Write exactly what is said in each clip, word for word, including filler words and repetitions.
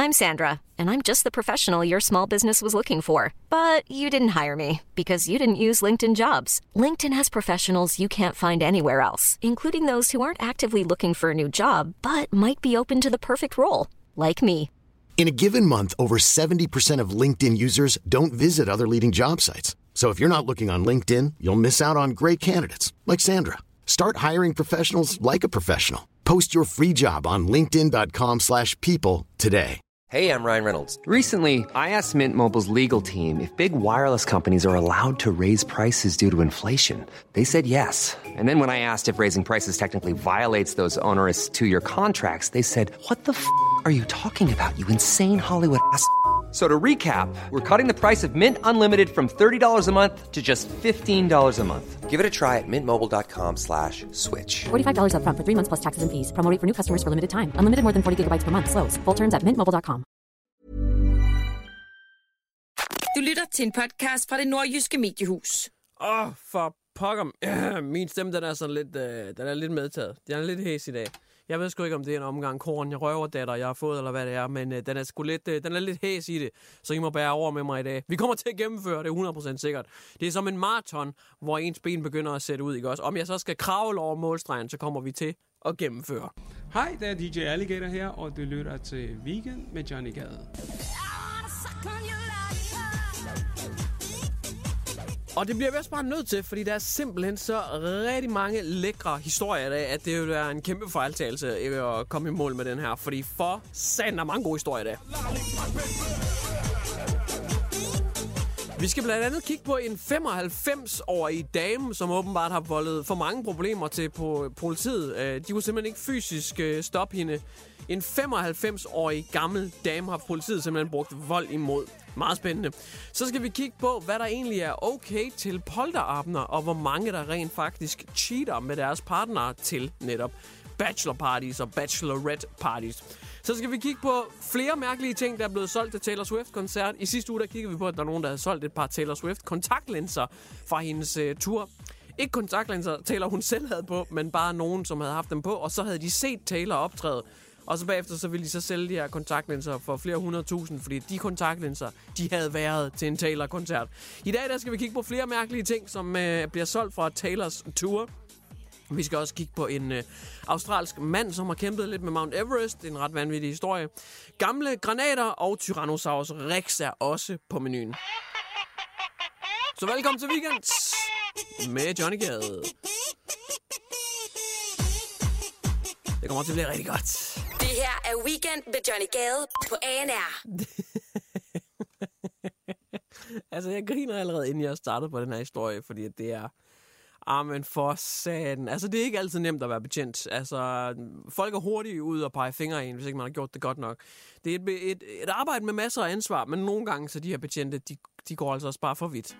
I'm Sandra, and I'm just the professional your small business was looking for. But you didn't hire me because you didn't use LinkedIn Jobs. LinkedIn has professionals you can't find anywhere else, including those who aren't actively looking for a new job, but might be open to the perfect role, like me. In a given month, over seventy percent of LinkedIn users don't visit other leading job sites. So if you're not looking on LinkedIn, you'll miss out on great candidates like Sandra. Start hiring professionals like a professional. Post your free job on linkedin dot com slash people today. Hey, I'm Ryan Reynolds. Recently, I asked Mint Mobile's legal team if big wireless companies are allowed to raise prices due to inflation. They said yes. And then when I asked if raising prices technically violates those onerous two-year contracts, they said, what the f*** are you talking about, you insane Hollywood ass f- So to recap, we're cutting the price of Mint Unlimited from thirty dollars a month to just fifteen dollars a month. Give it a try at mintmobile.com slash switch. forty-five dollars up front for three months plus taxes and fees. Promo rate for new customers for limited time. Unlimited more than forty gigabytes per month. Slows full terms at mint mobile dot com. Du lytter til en podcast fra Det Nordjyske Mediehus. Åh, oh, for pokker. Ja, min stemme, den er sådan lidt, øh, den er lidt medtaget. Den er lidt hæs i dag. Jeg ved sgu ikke, om det er en omgang korn, jeg røverdatter, jeg har fået, eller hvad det er, men øh, den er sgu lidt, øh, den er lidt hæs i det, så I må bære over med mig i dag. Vi kommer til at gennemføre det, hundrede procent sikkert. Det er som en maraton, hvor ens ben begynder at sætte ud, ikke også? Om jeg så skal kravle over målstregen, så kommer vi til at gennemføre. Hej, det er D J Alligator her, og du lytter til Weekend med Johnny Gade. Og det bliver vi også bare nødt til, fordi der er simpelthen så rigtig mange lækre historier i dag, at det vil være en kæmpe fejltagelse at komme i mål med den her. Fordi for satan er mange gode historier i dag. Vi skal blandt andet kigge på en femoghalvfems-årig dame, som åbenbart har voldet for mange problemer til på politiet. De kunne simpelthen ikke fysisk stoppe hende. En femoghalvfems-årig gammel dame har politiet simpelthen brugt vold imod. Meget spændende. Så skal vi kigge på, hvad der egentlig er okay til polterabender, og hvor mange der rent faktisk cheater med deres partnere til netop bachelor parties og bachelorette parties. Så skal vi kigge på flere mærkelige ting, der er blevet solgt til Taylor Swift-koncert. I sidste uge der kiggede vi på, at der er nogen, der havde solgt et par Taylor Swift-kontaktlinser fra hendes uh, tur. Ikke kontaktlinser, Taylor hun selv havde på, men bare nogen, som havde haft dem på, og så havde de set Taylor optræde. Og så bagefter så ville de så sælge de her kontaktlinser for flere hundrede tusind, fordi de kontaktlinser, de havde været til en Taylor-koncert. I dag der skal vi kigge på flere mærkelige ting, som øh, bliver solgt fra Taylors tour. Vi skal også kigge på en øh, australsk mand, som har kæmpet lidt med Mount Everest. Det er en ret vanvittig historie. Gamle granater og Tyrannosaurus Rex er også på menuen. Så velkommen til Weekend med Johnny Gade. Det kommer til at blive rigtig godt. Det her er Weekend med Johnny Gade på A N R. Altså, jeg griner allerede, inden jeg startede på den her historie, fordi det er... Ah, men for satan. Altså, det er ikke altid nemt at være betjent. Altså, folk er hurtigt ud og pege fingre i en, hvis ikke man har gjort det godt nok. Det er et, et, et arbejde med masser af ansvar, men nogle gange, så de her betjente, de, de går altså også bare for vidt.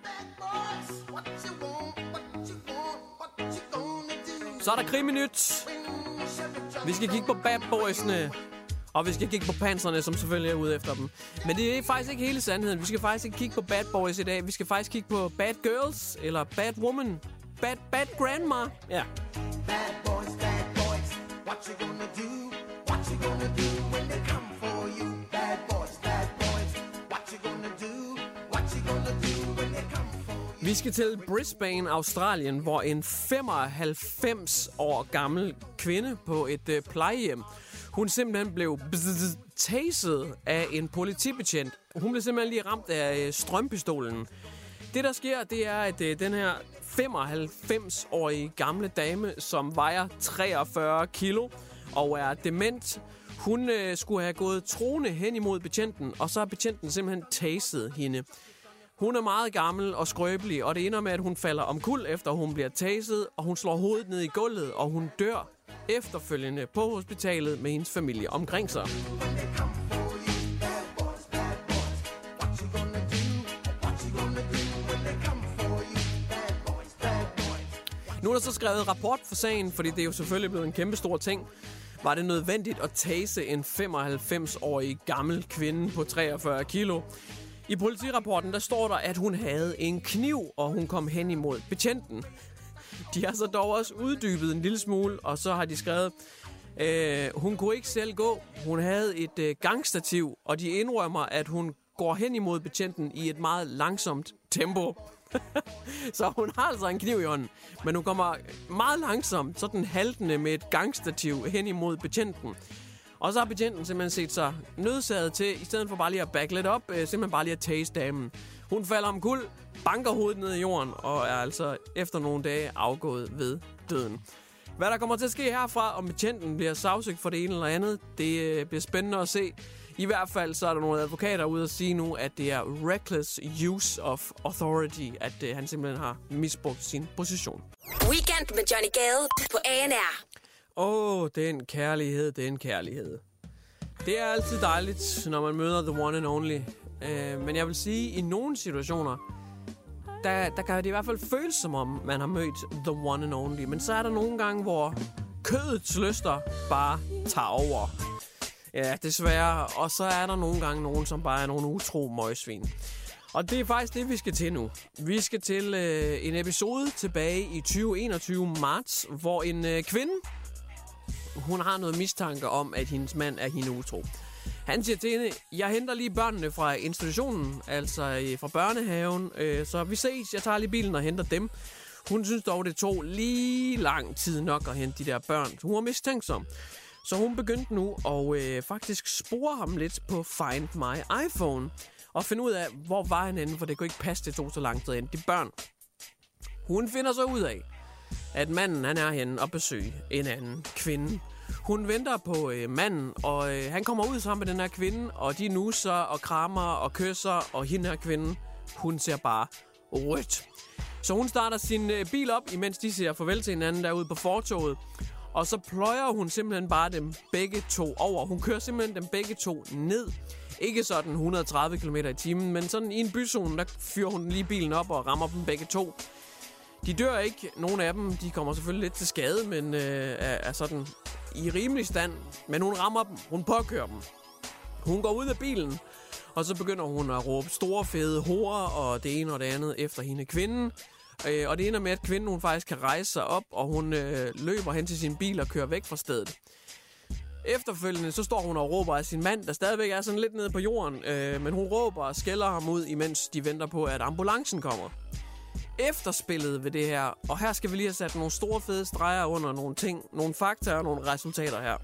Så er der kriminyt. Vi skal kigge på bad boys'ne, og vi skal kigge på panserne, som selvfølgelig er ude efter dem. Men det er faktisk ikke hele sandheden. Vi skal faktisk ikke kigge på bad boys i dag. Vi skal faktisk kigge på bad girls, eller bad woman. Bad, bad grandma. Ja. Bad boys, bad boys, what you gonna do? What you gonna do when they come for you? Bad boys, bad boys, what you gonna do? What you gonna do when they come for you? Vi skal til Brisbane, Australien, hvor en femoghalvfems år gammel kvinde på et øh, plejehjem, hun simpelthen blev taset af en politibetjent. Hun blev simpelthen lige ramt af øh, strømpistolen. Det, der sker, det er, at øh, den her femoghalvfems-årige gamle dame, som vejer treogfyrre kilo og er dement, hun øh, skulle have gået troende hen imod betjenten, og så har betjenten simpelthen taset hende. Hun er meget gammel og skrøbelig, og det ender med, at hun falder omkuld, efter hun bliver taset, og hun slår hovedet ned i gulvet, og hun dør efterfølgende på hospitalet med hendes familie omkring sig. Nu er der så skrevet rapport for sagen, fordi det er jo selvfølgelig blevet en kæmpe stor ting. Var det nødvendigt at tase en femoghalvfems-årig gammel kvinde på treogfyrre kilo? I politirapporten der står der, at hun havde en kniv, og hun kom hen imod betjenten. De har så dog også uddybet en lille smule, og så har de skrevet, Øh, hun kunne ikke selv gå. Hun havde et øh, gangstativ, og de indrømmer, at hun går hen imod betjenten i et meget langsomt tempo. Så hun har altså en kniv i hånden, men hun kommer meget langsomt, sådan haltende med et gangstativ hen imod betjenten. Og så har betjenten simpelthen set sig nødsaget til, i stedet for bare lige at back lidt op, øh, simpelthen bare lige at tase damen. Hun falder omkuld, banker hovedet ned i jorden, og er altså efter nogle dage afgået ved døden. Hvad der kommer til at ske herfra, om betjenten bliver sagsøgt for det ene eller andet, det øh, bliver spændende at se. I hvert fald så er der nogle advokater ude at sige nu, at det er reckless use of authority, at øh, han simpelthen har misbrugt sin position. Weekend med Johnny Gade på A N R. Åh, oh, den kærlighed, den kærlighed. Det er altid dejligt, når man møder the one and only. Uh, men jeg vil sige, at i nogle situationer, der, der kan det i hvert fald føles som om, man har mødt the one and only. Men så er der nogle gange, hvor kødets lyster bare tager over. Ja, desværre. Og så er der nogle gange nogen, som bare er nogle utro møgsvin. Og det er faktisk det, vi skal til nu. Vi skal til øh, en episode tilbage i tyve enogtyve marts, hvor en øh, kvinde, hun har noget mistanke om, at hendes mand er hende utro. Han siger til hende, jeg henter lige børnene fra institutionen, altså øh, fra børnehaven, øh, så vi ses, jeg tager lige bilen og henter dem. Hun synes dog, det tog lige lang tid nok at hente de der børn. Hun var mistænksom. Så hun begyndte nu at øh, faktisk spore ham lidt på Find My iPhone. Og finde ud af, hvor var han henne, for det kunne ikke passe, det tog så lang tid hen. De børn. Hun finder så ud af, at manden han er henne og besøger en anden kvinde. Hun venter på øh, manden, og øh, han kommer ud sammen med den her kvinde, og de nusser og krammer og kysser, og hende her kvinde, hun ser bare rødt. Så hun starter sin øh, bil op, imens de siger farvel til hinanden derude på fortovet. Og så pløjer hun simpelthen bare dem begge to over. Hun kører simpelthen dem begge to ned. Ikke sådan et hundrede og tredive kilometer i timen, men sådan i en byzone, der fyrer hun lige bilen op og rammer dem begge to. De dør ikke. Nogle af dem, de kommer selvfølgelig lidt til skade, men øh, er, er sådan i rimelig stand. Men hun rammer dem. Hun påkører dem. Hun går ud af bilen, og så begynder hun at råbe store, fede horer og det ene og det andet efter hende kvinden. Øh, og det ender med, at kvinden hun faktisk kan rejse sig op, og hun øh, løber hen til sin bil og kører væk fra stedet. Efterfølgende så står hun og råber af sin mand, der stadigvæk er sådan lidt nede på jorden, øh, men hun råber og skælder ham ud, imens de venter på, at ambulancen kommer. Efterspillet ved det her, og her skal vi lige have sat nogle store fede streger under nogle ting, nogle fakta og nogle resultater her.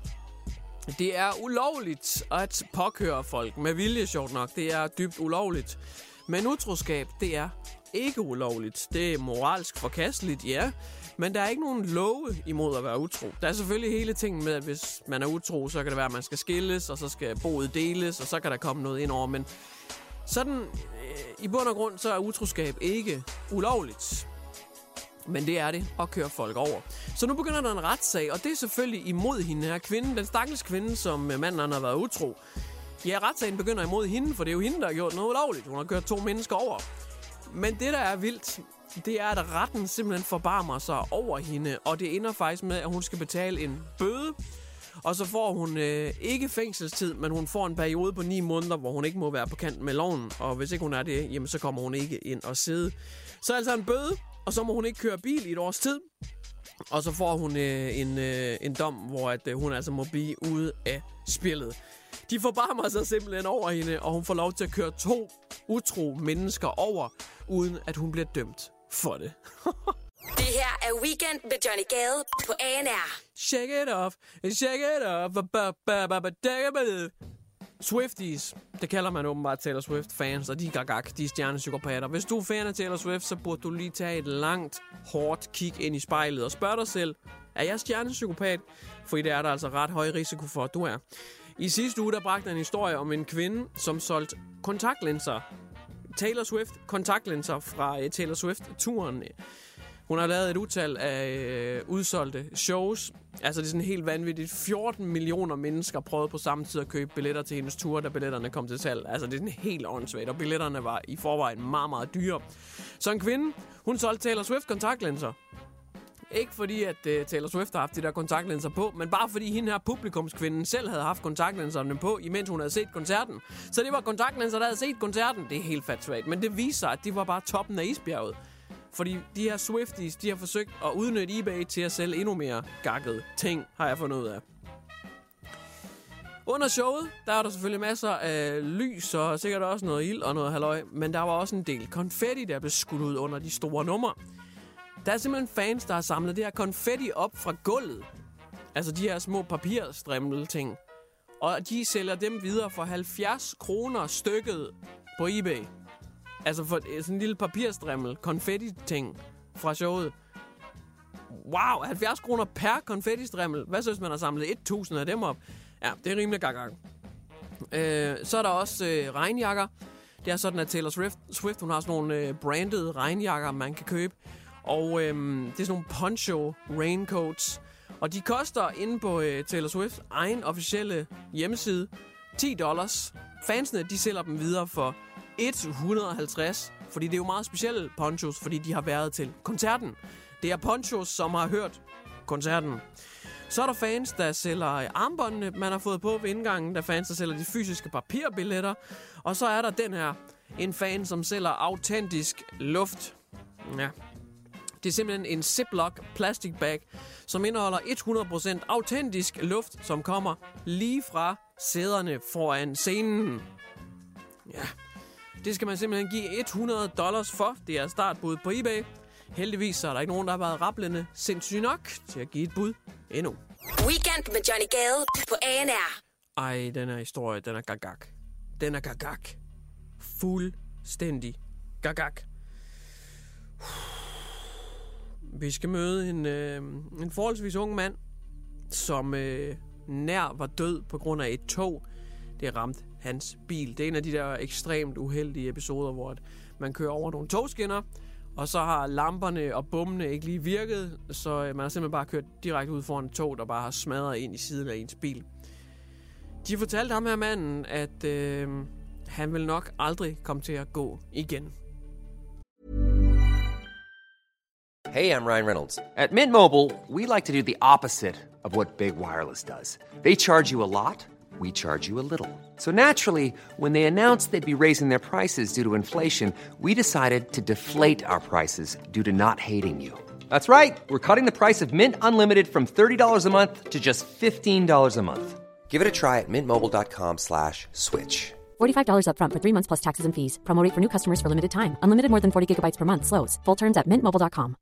Det er ulovligt at påkøre folk med vilje, sjovt nok. Det er dybt ulovligt. Men utroskab, det er ikke ulovligt. Det er moralsk forkasteligt, ja. Men der er ikke nogen love imod at være utro. Der er selvfølgelig hele tingen med, at hvis man er utro, så kan det være, at man skal skilles, og så skal boet deles, og så kan der komme noget ind over. Men sådan, øh, i bund og grund, så er utroskab ikke ulovligt. Men det er det at køre folk over. Så nu begynder der en retssag, og det er selvfølgelig imod hende her kvinde. Den stakkels kvinde, som manden har været utro. Ja, retssagen begynder imod hende, for det er jo hende, der har gjort noget ulovligt. Hun har kørt to mennesker over. Men det, der er vildt, det er, at retten simpelthen forbarmer sig over hende, og det ender faktisk med, at hun skal betale en bøde, og så får hun øh, ikke fængselstid, men hun får en periode på ni måneder, hvor hun ikke må være på kant med loven, og hvis ikke hun er det, jamen så kommer hun ikke ind og sidde. Så altså en bøde, og så må hun ikke køre bil i et års tid, og så får hun øh, en, øh, en dom, hvor at, øh, hun altså må blive ude af spillet. De forbarmer sig simpelthen over hende, og hun får lov til at køre to utro mennesker over, uden at hun bliver dømt for det. Det her er Weekend med Johnny Gade på A N R. Shake it off, shake it off, Swifties, det kalder man åbenbart Taylor Swift-fans, og de er gagak, de er stjernepsykopater. Hvis du er fan af Taylor Swift, så burde du lige tage et langt, hårdt kig ind i spejlet og spørge dig selv, er jeg stjernepsykopat? For det er der altså ret høj risiko for, at du er. I sidste uge, der bragte en historie om en kvinde, som solgte kontaktlinser. Taylor Swift kontaktlinser fra Taylor Swift-turen. Hun har lavet et utal af øh, udsolgte shows. Altså det er sådan helt vanvittigt. fjorten millioner mennesker prøvede på samme tid at købe billetter til hendes tur, da billetterne kom til salg. Altså det er sådan helt åndssvagt, og billetterne var i forvejen meget, meget dyre. Så en kvinde, hun solgte Taylor Swift kontaktlinser. Ikke fordi, at uh, Taylor Swift har haft de der kontaktlinser på, men bare fordi hende her publikumskvinden selv havde haft kontaktlinserne på, imens hun havde set koncerten. Så det var kontaktlinser, der havde set koncerten. Det er helt fat svagt, men det viser, at de var bare toppen af isbjerget. Fordi de her Swifties, de har forsøgt at udnytte eBay til at sælge endnu mere gakkede ting, har jeg fundet ud af. Under showet, der er der selvfølgelig masser af lys og sikkert også noget ild og noget halløj, men der var også en del konfetti, der blev skudt ud under de store numre. Der er simpelthen fans, der har samlet det her konfetti op fra gulvet. Altså de her små papirstrimmel ting. Og de sælger dem videre for halvfjerds kroner stykket på eBay. Altså for sådan en lille papirstrimmel, konfetti-ting fra showet. Wow, halvfjerds kroner per konfetti-strimmel. Hvad så, hvis man har samlet tusind af dem op? Ja, det er rimelig gang. Øh, så er der også øh, regnjakker. Det er sådan, at Taylor Swift, Swift hun har sådan nogle øh, branded regnjakker, man kan købe. Og øh, det er sådan nogle poncho raincoats. Og de koster inde på øh, Taylor Swifts egen officielle hjemmeside ti dollars. Fansene, de sælger dem videre for et hundrede og halvtreds. Fordi det er jo meget specielle ponchos, fordi de har været til koncerten. Det er ponchos, som har hørt koncerten. Så er der fans, der sælger armbåndene, man har fået på ved indgangen. Der er fans, der sælger de fysiske papirbilletter. Og så er der den her, en fan, som sælger autentisk luft. Ja. Det er simpelthen en Ziploc plastic bag, som indeholder hundrede procent autentisk luft, som kommer lige fra sæderne foran scenen. Ja, det skal man simpelthen give hundrede dollars for. Det er startbud på eBay. Heldigvis så er der ikke nogen, der har været rablende sindssygt nok til at give et bud endnu. Weekend med Johnny Gade på A N R. Ej, den her historie, den er gagag. Den er gagag. Fuldstændig gagag. Vi skal møde en, øh, en forholdsvis ung mand, som øh, nær var død på grund af et tog. Det ramte hans bil. Det er en af de der ekstremt uheldige episoder, hvor man kører over nogle togskinner, og så har lamperne og bommene ikke lige virket, så man har simpelthen bare kørt direkte ud foran et tog, der bare har smadret ind i siden af ens bil. De fortalte ham her manden, at øh, han vil nok aldrig komme til at gå igen. Hey, I'm Ryan Reynolds. At Mint Mobile, we like to do the opposite of what Big Wireless does. They charge you a lot, we charge you a little. So naturally, when they announced they'd be raising their prices due to inflation, we decided to deflate our prices due to not hating you. That's right. We're cutting the price of Mint Unlimited from thirty dollars a month to just fifteen dollars a month. Give it a try at mintmobile.com slash switch. forty-five dollars up front for three months plus taxes and fees. Promo rate for new customers for limited time. Unlimited more than forty gigabytes per month slows. Full terms at mint mobile dot com.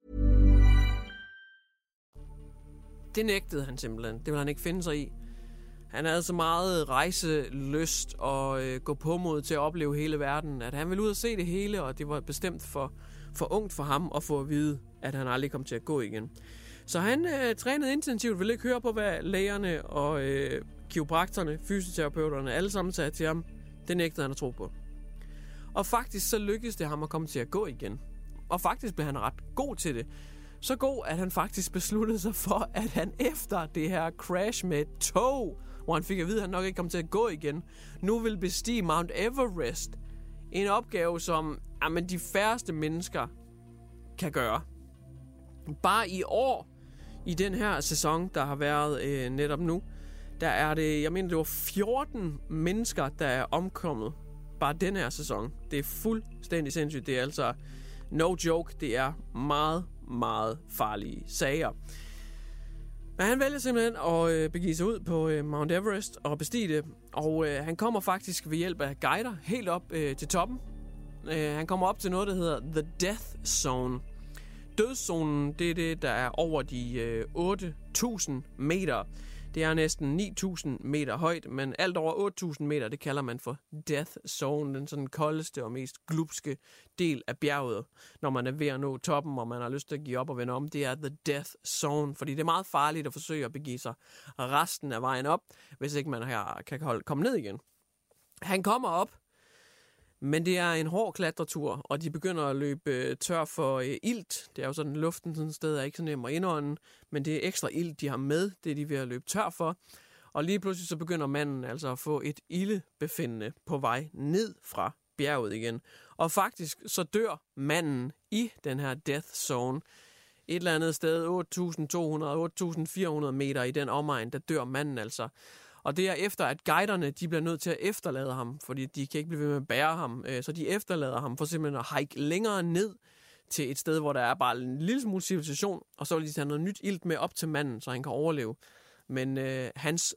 Det nægtede han simpelthen. Det ville han ikke finde sig i. Han havde så meget rejselyst og øh, gå på mod til at opleve hele verden, at han ville ud og se det hele, og det var bestemt for, for ungt for ham at få at vide, at han aldrig kom til at gå igen. Så han øh, trænede intensivt, ville ikke høre på, hvad lægerne og øh, kiropraktorerne, fysioterapeuterne, alle sammen sagde til ham. Det nægtede han at tro på. Og faktisk så lykkedes det ham at komme til at gå igen. Og faktisk blev han ret god til det. Så god, at han faktisk besluttede sig for, at han efter det her crash med et tog, hvor han fik at vide, at han nok ikke kom til at gå igen, nu vil bestige Mount Everest. En opgave, som jamen, de færreste mennesker kan gøre. Bare i år, i den her sæson, der har været øh, netop nu, der er det, jeg mener, det var fjorten mennesker, der er omkommet. Bare den her sæson. Det er fuldstændig sindssygt. Det er altså no joke. Det er meget, meget farlige sager. Men han vælger simpelthen at øh, begive sig ud på øh, Mount Everest og bestige det. Og øh, han kommer faktisk ved hjælp af guider helt op øh, til toppen. Øh, han kommer op til noget, der hedder The Death Zone. Dødszonen, det er det, der er over de øh, otte tusind meter. Det er næsten ni tusind meter højt, men alt over otte tusind meter, det kalder man for Death Zone. Den sådan koldeste og mest glupske del af bjerget, når man er ved at nå toppen, og man har lyst til at give op og vende om. Det er The Death Zone, fordi det er meget farligt at forsøge at begive sig resten af vejen op, hvis ikke man her kan holde, komme ned igen. Han kommer op, men det er en hård klatretur, og de begynder at løbe tør for øh, ilt. Det er jo sådan, luften sådan et sted er ikke så nem at indånde, men det er ekstra ilt, de har med, det er de ved at løbe tør for. Og lige pludselig så begynder manden altså at få et ildebefindende på vej ned fra bjerget igen. Og faktisk så dør manden i den her death zone. Et eller andet sted, otte tusind to hundrede, otte tusind fire hundrede meter i den omegn, der dør manden altså. Og det er efter, at guiderne de bliver nødt til at efterlade ham, fordi de kan ikke blive ved med at bære ham. Så de efterlader ham for simpelthen at hike længere ned til et sted, hvor der er bare en lille smule civilisation, og så vil de tage noget nyt ilt med op til manden, så han kan overleve. Men øh, hans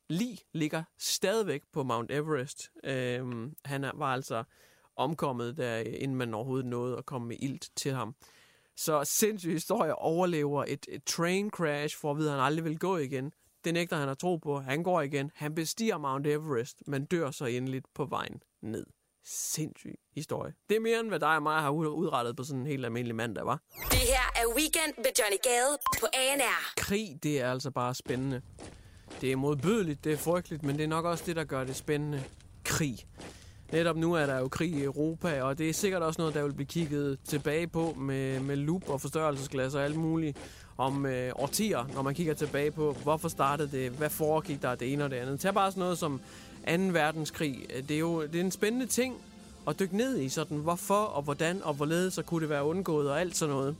lig ligger stadigvæk på Mount Everest. Øhm, han er, var altså omkommet, der, inden man overhovedet nåede at komme med ilt til ham. Så sindssyg historie, overlever et, et train crash, for at vide, at han aldrig vil gå igen. Det nægter han at tro på. Han går igen. Han bestiger Mount Everest, men dør så endeligt på vejen ned. Sindssyg historie. Det er mere end hvad dig og mig har udrettet på sådan en helt almindelig mandag, hva'? Det her er Weekend med Johnny Gade på A N R. Krig, det er altså bare spændende. Det er modbydeligt, det er frygteligt, men det er nok også det, der gør det spændende. Krig. Netop nu er der jo krig i Europa, og det er sikkert også noget, der vil blive kigget tilbage på med, med lup og forstørrelsesglas og alt muligt om øh, årtier, når man kigger tilbage på, hvorfor startede det, hvad foregik der det ene og det andet. Tag bare sådan noget som anden verdenskrig. Det er jo det er en spændende ting at dykke ned i, sådan hvorfor og hvordan og hvorledes så kunne det være undgået og alt sådan noget.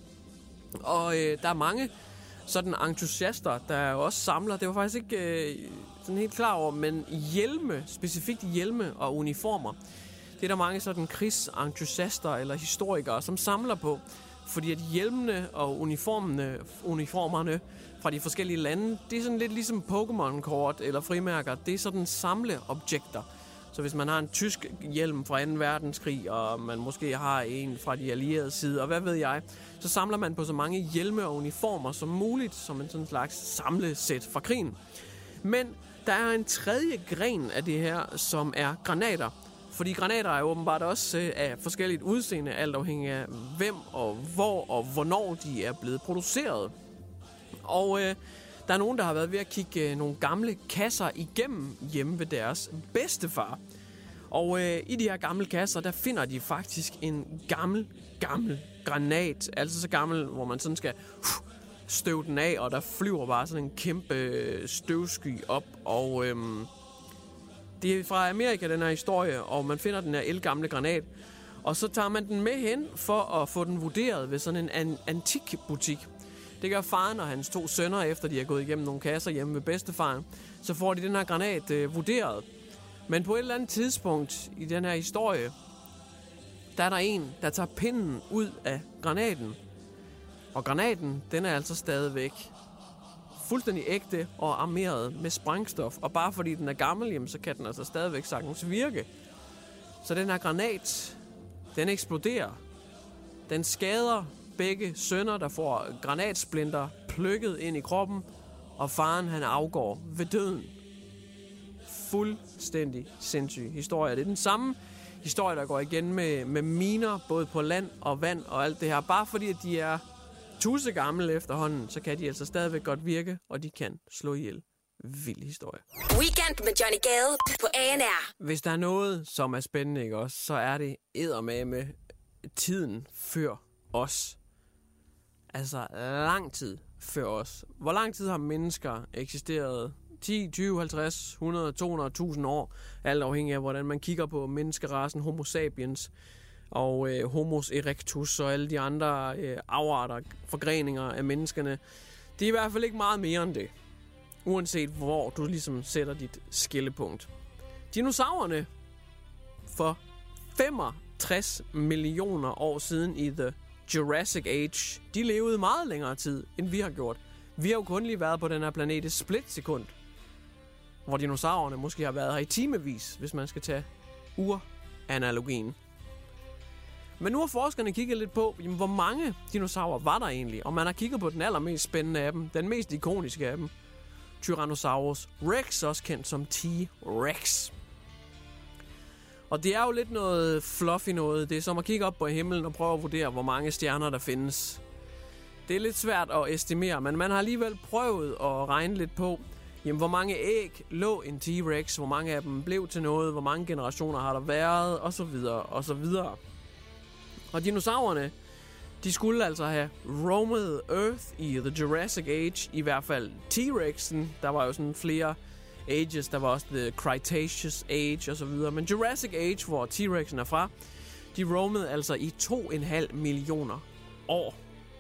Og øh, der er mange sådan entusiaster, der også samler, det var faktisk ikke øh, sådan helt klar over, men hjelme, specifikt hjelme og uniformer. Det er der mange sådan krigsentusiaster eller historikere, som samler på, fordi at hjelmene og uniformerne, uniformerne fra de forskellige lande, det er sådan lidt ligesom Pokémon-kort eller frimærker. Det er sådan samleobjekter. Så hvis man har en tysk hjelm fra anden verdenskrig, og man måske har en fra de allierede side, og hvad ved jeg, så samler man på så mange hjelme og uniformer som muligt, som en sådan slags samlesæt fra krigen. Men der er en tredje gren af det her, som er granater. Fordi granater er åbenbart også øh, af forskelligt udseende, alt afhængig af hvem og hvor og hvornår de er blevet produceret. Og øh, der er nogen, der har været ved at kigge øh, nogle gamle kasser igennem hjemme ved deres bedstefar. Og øh, i de her gamle kasser, der finder de faktisk en gammel, gammel granat. Altså så gammel, hvor man sådan skal uh, støve den af, og der flyver bare sådan en kæmpe øh, støvsky op. Og øh, det er fra Amerika, den her historie, og man finder den her elgamle granat. Og så tager man den med hen for at få den vurderet ved sådan en an- antikbutik. Det gør faren og hans to sønner, efter de har gået igennem nogle kasser hjemme ved bedstefaren. Så får de den her granat øh, vurderet. Men på et eller andet tidspunkt i den her historie, der er der en, der tager pinden ud af granaten. Og granaten, den er altså stadigvæk fuldstændig ægte og armeret med sprængstof. Og bare fordi den er gammel, jamen, så kan den altså stadigvæk sagtens virke. Så den her granat, den eksploderer. Den skader begge sønner, der får granatsplinter plukket ind i kroppen. Og faren, han afgår ved døden. Fuldstændig sindssyg historie. Det er den samme historie, der går igen med, med miner, både på land og vand og alt det her. Bare fordi, at de er tusind gamle efterhånden, så kan de altså stadigvæk godt virke, og de kan slå ihjel. Vild historie. Weekend med Johnny Gade på A N R. Hvis der er noget, som er spændende, ikke også, så er det eddermame tiden før os. Altså lang tid før os. Hvor lang tid har mennesker eksisteret? ti, tyve, halvtreds, hundrede, to hundrede, tusind år. Alt afhængig af, hvordan man kigger på menneskerassen Homo sapiens og øh, Homo erectus og alle de andre øh, afarter, forgreninger af menneskerne. Det er i hvert fald ikke meget mere end det. Uanset hvor du ligesom sætter dit skillepunkt. Dinosaurerne for femogtres millioner år siden i The Jurassic Age, de levede meget længere tid, end vi har gjort. Vi har jo kun lige været på den her planet et splitsekund, hvor dinosaurerne måske har været her i timevis, hvis man skal tage uranalogien. Men nu har forskerne kigget lidt på, jamen, hvor mange dinosaurer var der egentlig, og man har kigget på den allermest spændende af dem, den mest ikoniske af dem, Tyrannosaurus Rex, også kendt som T-Rex. Og det er jo lidt noget fluffy noget. Det er som at kigge op på himlen og prøve at vurdere, hvor mange stjerner der findes. Det er lidt svært at estimere, men man har alligevel prøvet at regne lidt på, jamen, hvor mange æg lå en T-Rex, hvor mange af dem blev til noget, hvor mange generationer har der været, og så videre, og så videre. Og dinosaurerne, de skulle altså have roamed Earth i The Jurassic Age, i hvert fald T-Rexen. Der var jo sådan flere ages, der var også The Cretaceous Age og så videre. Men Jurassic Age, hvor T-Rexen er fra, de roamede altså i to komma fem millioner år.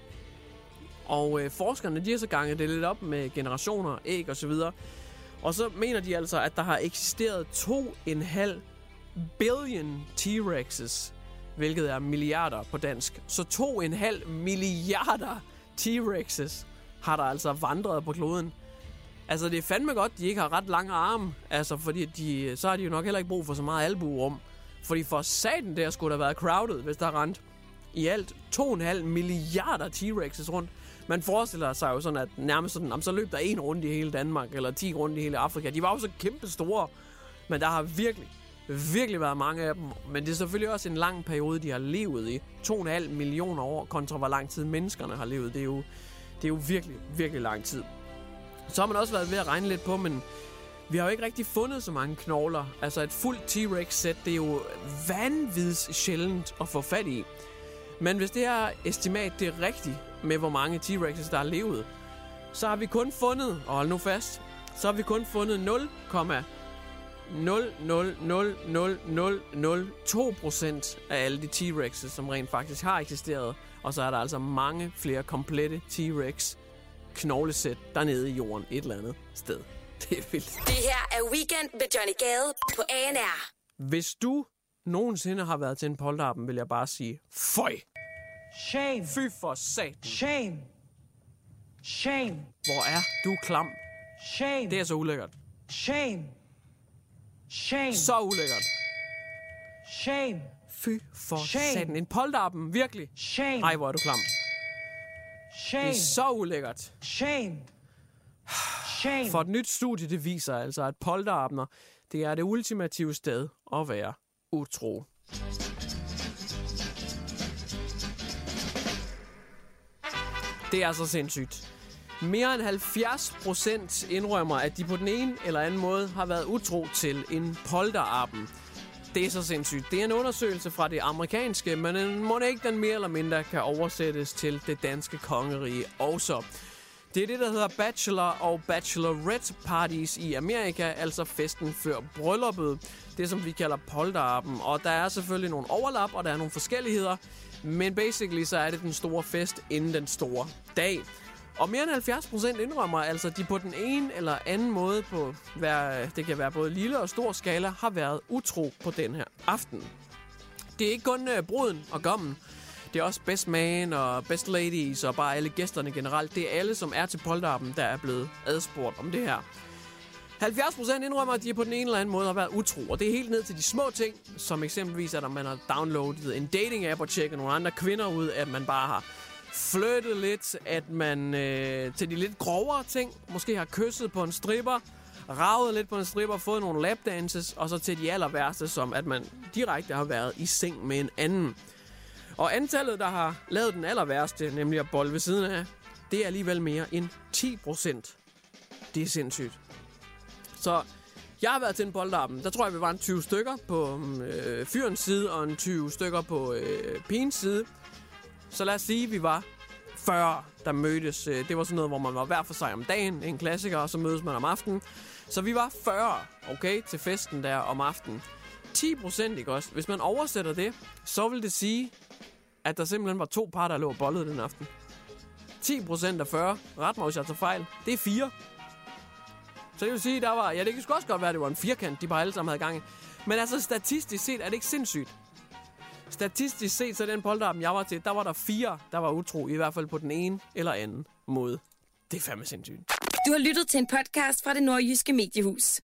Og øh, forskerne, de har så ganget det lidt op med generationer, æg og så videre. Og så mener de altså, at der har eksisteret to komma fem billion T-Rexes, hvilket er milliarder på dansk. Så to komma fem milliarder T-Rexes har der altså vandret på kloden. Altså, det er fandme godt, de ikke har ret lange arme. Altså, fordi de, så har de jo nok heller ikke brug for så meget albuerum. Fordi for satan der skulle der være crowded, hvis der er rent i alt to komma fem milliarder T-Rexes rundt. Man forestiller sig jo sådan, at nærmest sådan, om så løb der en rundt i hele Danmark, eller ti rundt i hele Afrika. De var jo så kæmpe store, men der har virkelig, virkelig været mange af dem. Men det er selvfølgelig også en lang periode, de har levet i. to komma fem millioner år kontra hvor lang tid menneskerne har levet. Det er jo, det er jo virkelig, virkelig lang tid. Så har man også været ved at regne lidt på, men vi har jo ikke rigtig fundet så mange knogler. Altså et fuldt T-Rex-sæt, det er jo vanvittigt sjældent at få fat i. Men hvis det her estimat det er rigtigt med, hvor mange T-Rexes, der har levet, så har vi kun fundet, og hold nu fast, så har vi kun fundet nul komma nul nul nul nul nul nul to procent af alle de T-Rexes, som rent faktisk har eksisteret. Og så er der altså mange flere komplette T-Rex knoglesæt dernede i jorden et eller andet sted. Det er vildt. Det her er Weekend med Johnny Gade på A N R. Hvis du nogensinde har været til en polterappen, vil jeg bare sige, føj! Shame. Fy for satan. Shame. Shame. Hvor er du klam? Shame. Det er så ulækkert. Shame. Shame. Så ulækkert. Shame. Fy for Shame. satan. En polterappen, virkelig. Shame. Ej, hvor er du klam. Shame. Det er så ulækkert. Shame. Shame. For et nyt studie, det viser altså, at polterappener, det er det ultimative sted at være utro. Det er så sindssygt. Mere end halvfjerds procent indrømmer, at de på den ene eller anden måde har været utro til en polterappen. Det er så sindssygt. Det er en undersøgelse fra det amerikanske, men må ikke den mere eller mindre kan oversættes til det danske kongerige også. Det er det, der hedder bachelor og bachelorette parties i Amerika, altså festen før brylluppet. Det, som vi kalder polterappen. Og der er selvfølgelig nogle overlap, og der er nogle forskelligheder. Men basically så er det den store fest inden den store dag. Og mere end halvfjerds procent indrømmer altså, at de på den ene eller anden måde, på hver, det kan være både lille og stor skala, har været utro på den her aften. Det er ikke kun uh, bruden og gommen. Det er også best man og best ladies og bare alle gæsterne generelt. Det er alle, som er til polterappen, der er blevet adspurgt om det her. halvfjerds procent indrømmer, at de på den ene eller anden måde har været utro. Og det er helt ned til de små ting, som eksempelvis, at man har downloadet en dating-app og tjekket nogle andre kvinder ud, at man bare har flirtet lidt, at man øh, til de lidt grovere ting, måske har kysset på en stripper, ravet lidt på en stripper, fået nogle lapdances, og så til de aller værste, som at man direkte har været i seng med en anden. Og antallet, der har lavet den aller værste, nemlig at bolle ved siden af, det er alligevel mere end ti procent. Det er sindssygt. Så jeg har været til en polterappen. Der tror jeg, vi var en tyve stykker på øh, fyrens side, og en tyve stykker på øh, pigens side. Så lad os sige, at vi var fyrre, der mødtes. Det var sådan noget, hvor man var hver for sig om dagen, en klassiker, og så mødes man om aftenen. Så vi var fyrre, okay, til festen der om aftenen. ti procent, ikke også? Hvis man oversætter det, så vil det sige, at der simpelthen var to par, der lå og bollede den aften. ti procent af fyrre, ret mig, hvis jeg tager fejl, det er fire. Så det vil sige, der var, ja, det kan sgu også godt være, at det var en firkant, de bare alle sammen havde gang i. Men altså, statistisk set er det ikke sindssygt. Statistisk set, så den polterappen, jeg var til, der var der fire, der var utro, i hvert fald på den ene eller anden måde. Det er fandme sindssygt. Du har lyttet til en podcast fra Det Nordjyske Mediehus.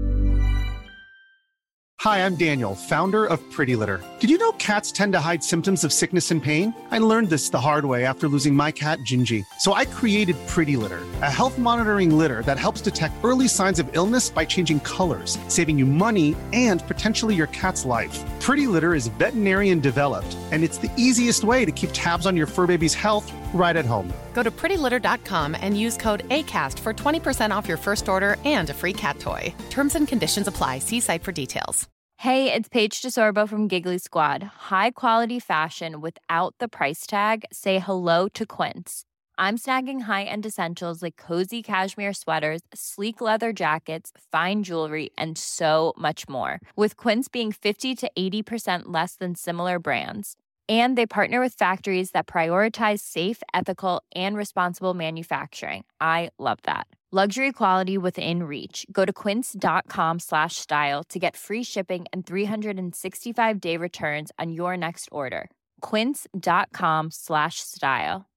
Hi, I'm Daniel, founder of Pretty Litter. Did you know cats tend to hide symptoms of sickness and pain? I learned this the hard way after losing my cat, Gingy. So I created Pretty Litter, a health monitoring litter that helps detect early signs of illness by changing colors, saving you money and potentially your cat's life. Pretty Litter is veterinarian developed, and it's the easiest way to keep tabs on your fur baby's health right at home. Go to pretty litter dot com and use code ACAST for twenty percent off your first order and a free cat toy. Terms and conditions apply. See site for details. Hey, it's Paige DeSorbo from Giggly Squad. High quality fashion without the price tag. Say hello to Quince. I'm snagging high-end essentials like cozy cashmere sweaters, sleek leather jackets, fine jewelry, and so much more. With Quince being fifty to eighty percent less than similar brands. And they partner with factories that prioritize safe, ethical, and responsible manufacturing. I love that. Luxury quality within reach. Go to quince.com slash style to get free shipping and three sixty-five day returns on your next order. Quince.com slash style.